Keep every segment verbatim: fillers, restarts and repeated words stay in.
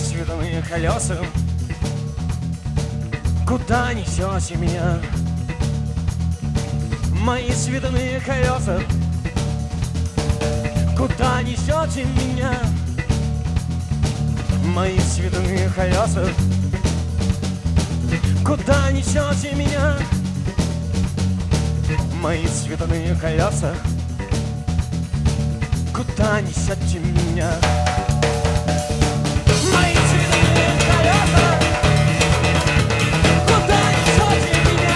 свиные колеса, куда несете меня? Мои свиные колеса, куда несете меня? Мои свиные колеса, куда несете меня? Мои свиные колеса, куда несете меня? Мои свиные колеса, куда несете меня?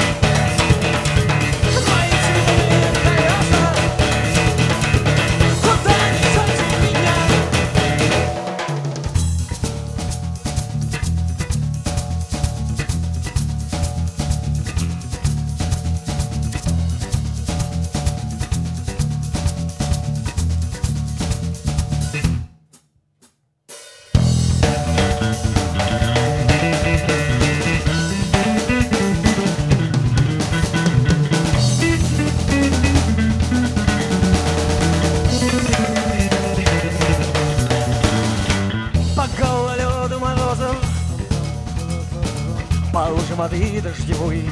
Мои свиные колеса, куда несете меня? Гололёду морозов, по луже воды дождевой,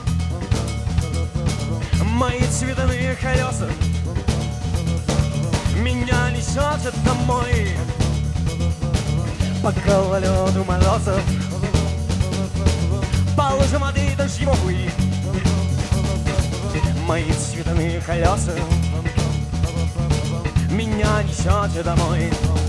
мои цветные колеса меня несет домой. По гололёду морозов, по луже воды дождевой, мои цветные колеса меня несет домой.